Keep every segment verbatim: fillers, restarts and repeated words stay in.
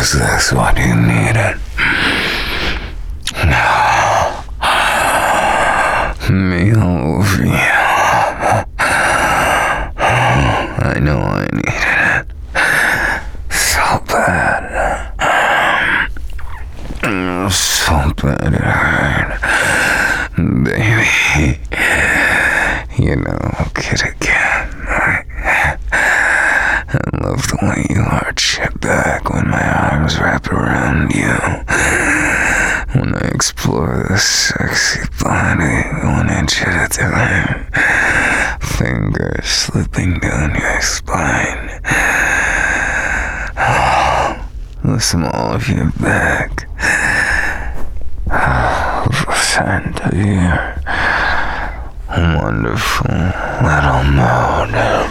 Is this what you needed? Me all over you. I know I needed it so bad. So bad it hurt. Baby, you know, kid again. I love the way you arch your back when my arms wrap around you. When I explore this sexy body one inch at a time. Fingers slipping down your spine. The small of your back. The scent of your wonderful little mouth.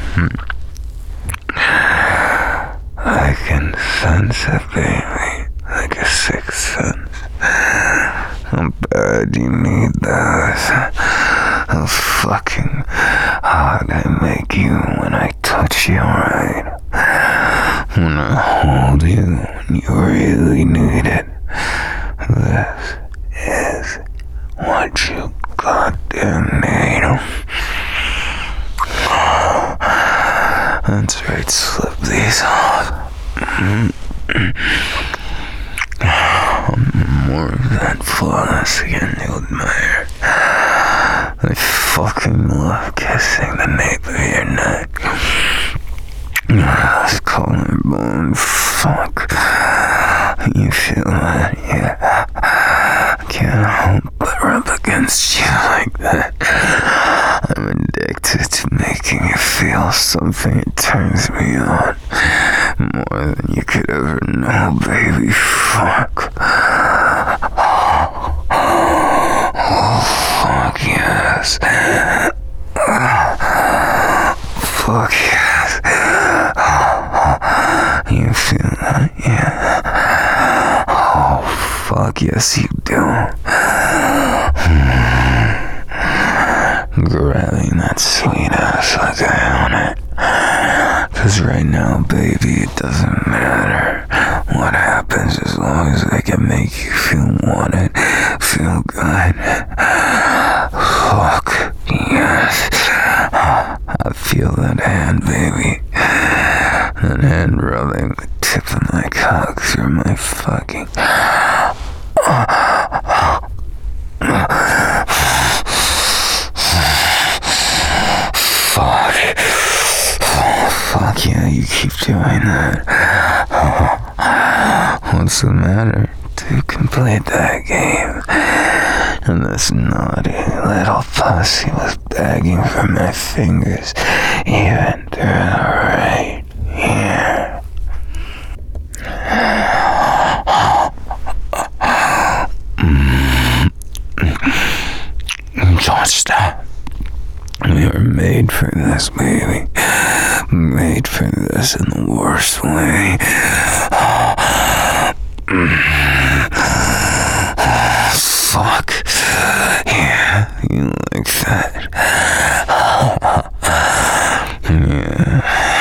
I can sense it, baby, like a sixth sense. How bad you need those. How fucking hard I make you when I touch you right. When I hold you when you really need it. This is what you goddamn need. That's right, slip these off. More of that flawless again to admire. I fucking love kissing the nape of your neck. This collarbone, fuck. You feel that, yeah. I can't help but rub against you like that. I'm addicted to making you feel something. It turns me on. More than you could ever know, baby. Fuck. Oh, fuck yes. Fuck yes. You feel that, yeah? Oh, fuck yes, you do. Grabbing that sweet ass like I own it. Cause right now, baby, it doesn't matter what happens as long as I can make you feel wanted, feel good. Fuck, yes. I feel that hand, baby. That hand rubbing the tip of my cock through my fucking... Fuck. Oh, fuck yeah, you keep doing that. What's the matter? To complete that game. And this naughty little pussy was begging for my fingers, even through the right here. Don't stop. We were made for this, baby. Made for this in the worst way. Fuck. Yeah, you like that. Yeah.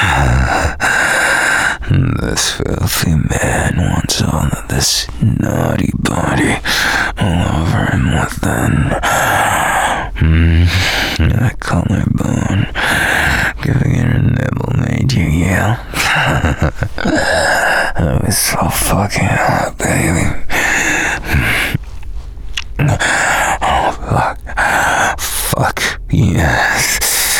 This filthy man wants all of this naughty body all over him within. Mm, that collarbone giving it a nibble made you yell. That was so fucking hot, baby. Oh, fuck. Fuck, yes.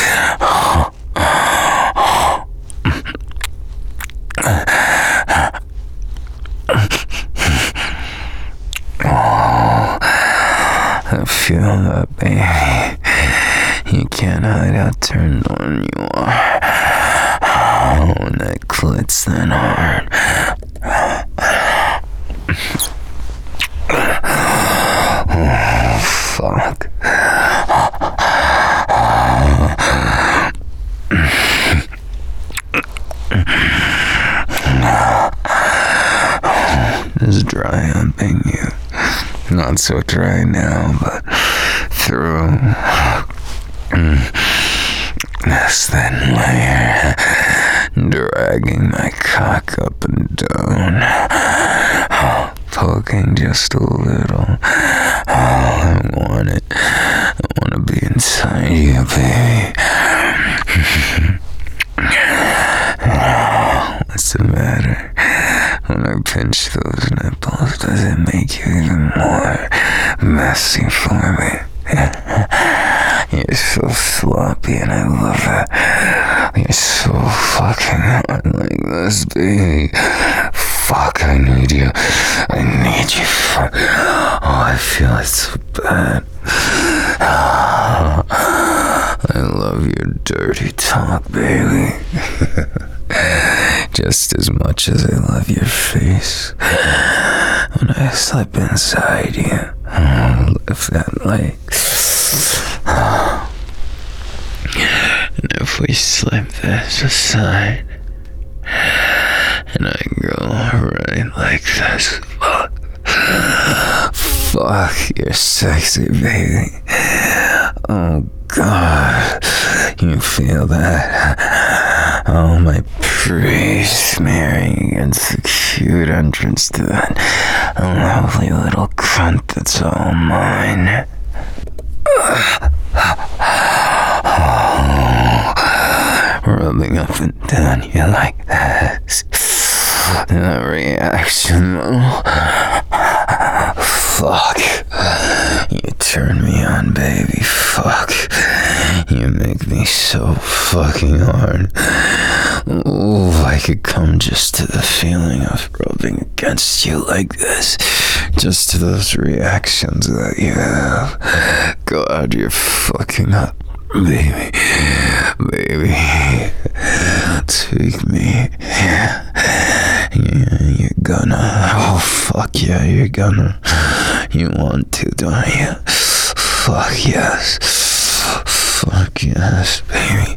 Oh, I feel that, baby. You can't hide how turned on you are. Oh, when that clit's that hard. Oh, fuck. Just dry humping you. Not so dry now, but through this thin layer, dragging my cock up and down. fucking just a little. Oh, I want it. I want to be inside you, baby. What's the matter? When I pinch those nipples, does it make you even more messy for me? You're so sloppy and I love it. You're so fucking hot like this, baby. Fuck, I need you. I need you. Fuck. Oh, I feel it so bad. I love your dirty talk, baby. Just as much as I love your face. When I slip inside you, oh, lift that leg. And if we slip this aside, and I go right like this, fuck. Fuck, you're sexy, baby. Oh, God. You feel that? Oh, my pretty smearing against the cute entrance to that lovely little cunt that's all mine. Oh, rubbing up and down you like this. That reaction, though. Fuck. You turn me on, baby. Fuck. You make me so fucking hard. Ooh, I could come just to the feeling of rubbing against you like this. Just to those reactions that you have. God, you're fucking up. Baby, baby, take me. Yeah, you're gonna. Oh, fuck yeah, you're gonna. You want to, don't you? Fuck yes. Fuck yes, baby.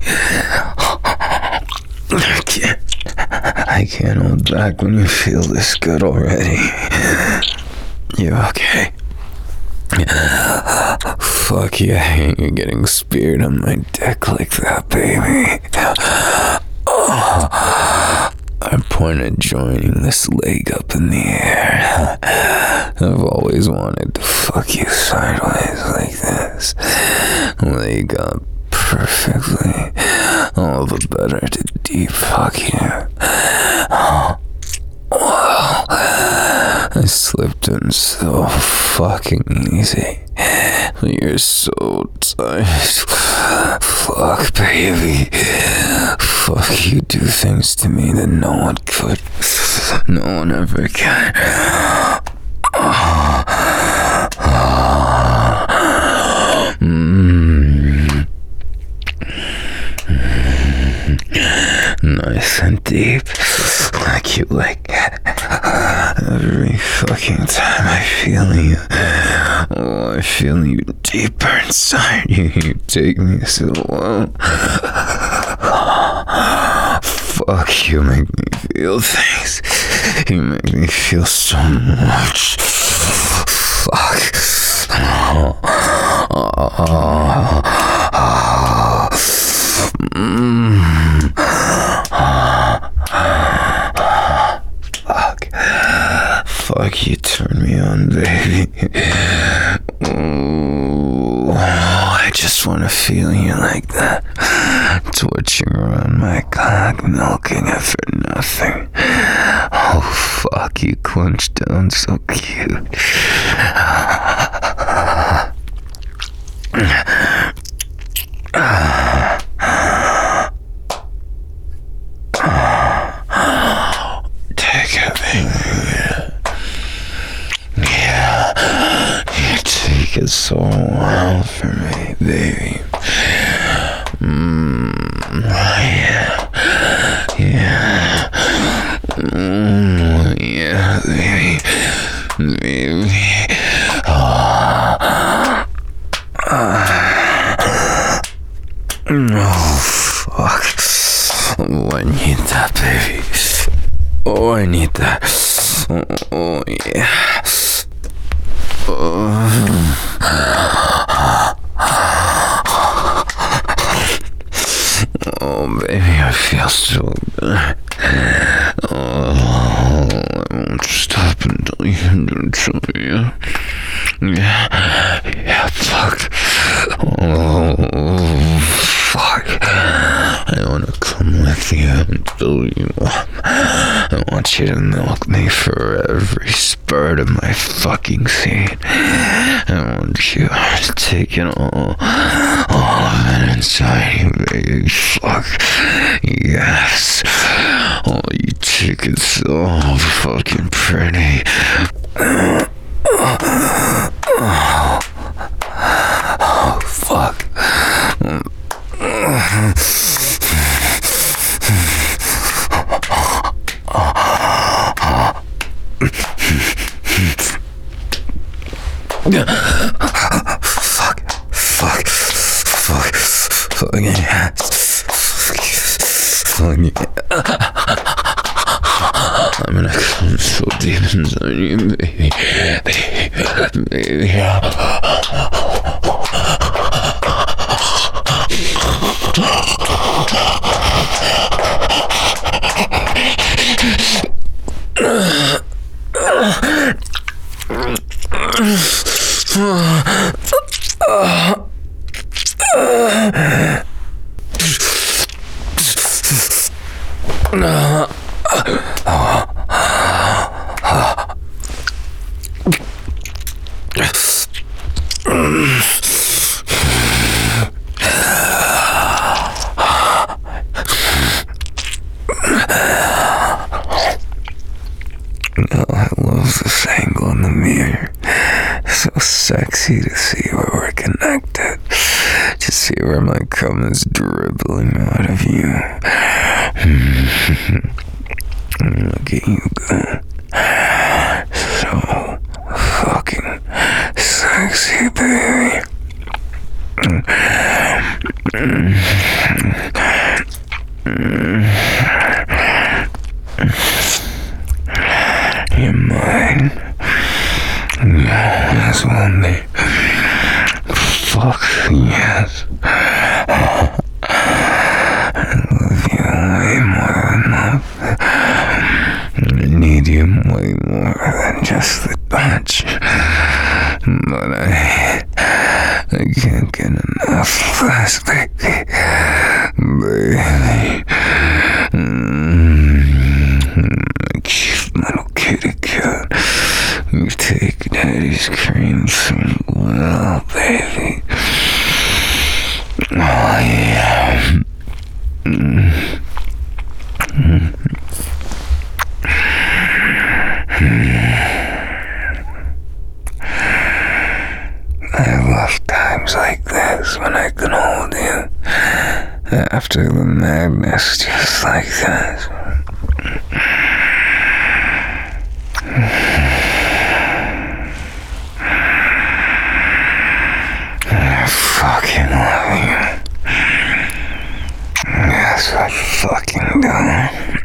I can't. I can't hold back when you feel this good already. You okay? Fuck yeah, you're getting speared on my dick like that, baby. Oh, I point at joining this leg up in the air. I've always wanted to fuck you sideways like this. Leg up perfectly. All the better to deep fuck you. Oh. Wow, I slipped in so fucking easy. You're so tight. Fuck, baby. Fuck, you do things to me that no one could. No one ever can. Mm. Nice and deep, like you like it. Every fucking time I feel you, oh, I feel you deeper inside you. You take me so low. Fuck, you make me feel things. You make me feel so much. Fuck. Oh, oh, oh, oh. Mm. Fuck. Fuck, you turn me on, baby. Ooh, I just want to feel you like that. Twitching around my cock, milking it for nothing. Oh, fuck, you clenched down so cute. Take it, baby. Yeah, you take it so well for me, baby. Mmm, yeah, yeah, mmm, yeah, baby, baby. Oh, uh, oh, fuck. Oh, I need that, baby. Oh, I need that. Oh, oh yeah. Oh. Oh, baby, I feel so good. Oh, I won't stop until you actually. Yeah, yeah, fuck. Oh, fuck. I wanna come with you and fill you up. I want you to milk me for every spurt of my fucking seed. I want you to take it all, all of it inside you, baby. Fuck. Yes. Oh, you take it so fucking pretty. Oh, oh fuck. Fuck, fuck, fuck, fuck, yeah. Fuck, yeah. I'm gonna come so deep inside you, baby, baby, baby, yeah. Sexy to see where we're connected, to see where my cum is dribbling out of you. Look at you go, so fucking sexy, baby. You're mine. Yes, one day. Fuck yes. I love you way more than love. I need you way more than just the touch. But I, I can't get enough of this, baby. Baby. Mm-hmm. Cute little kitty cat. You take daddy's cream so well, baby. Oh, yeah. Mm. Mm. I love times like this when I can hold you after the madness, just like this. I fucking love you. Yes, I fucking do.